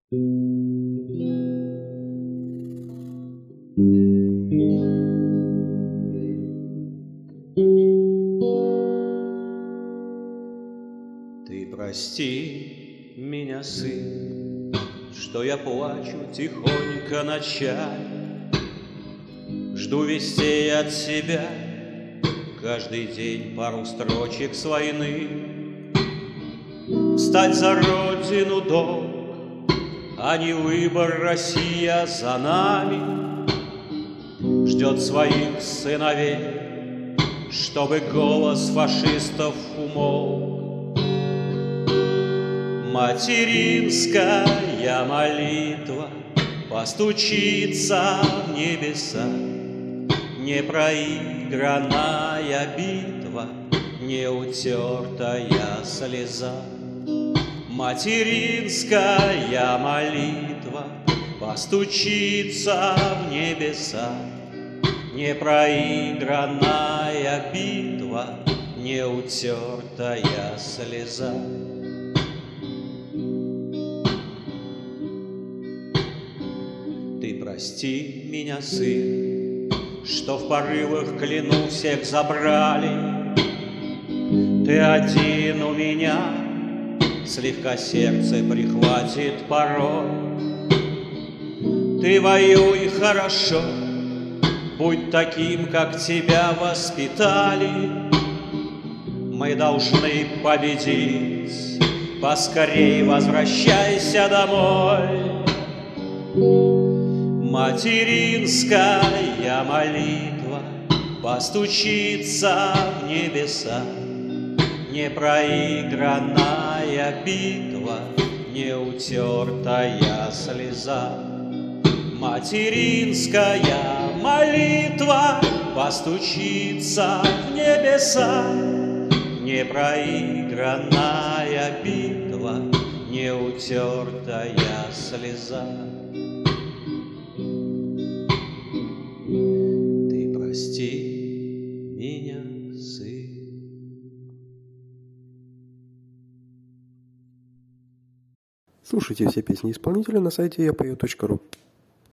Ты прости меня, сын, что я плачу тихонько ночами, жду вестей от себя, каждый день пару строчек с войны. Встать за родину долг, а не выбор, Россия за нами ждет своих сыновей, чтобы голос фашистов умолк. Материнская молитва постучится в небеса, не проигранная битва, не утертая слеза. Материнская молитва постучится в небеса, не проигранная битва, не утертая слеза. Ты прости меня, сын, что в порывах кляну всех забрали. Ты один у меня, слегка сердце прихватит порой. Ты воюй хорошо, будь таким, как тебя воспитали. Мы должны победить, поскорей возвращайся домой. Материнская молитва постучится в небеса, не проигранная битва, не утертая слеза. Материнская молитва постучится в небеса, не проигранная битва, не утертая слеза. Ты прости меня, сын. Слушайте все песни исполнителя на сайте yapою.ru.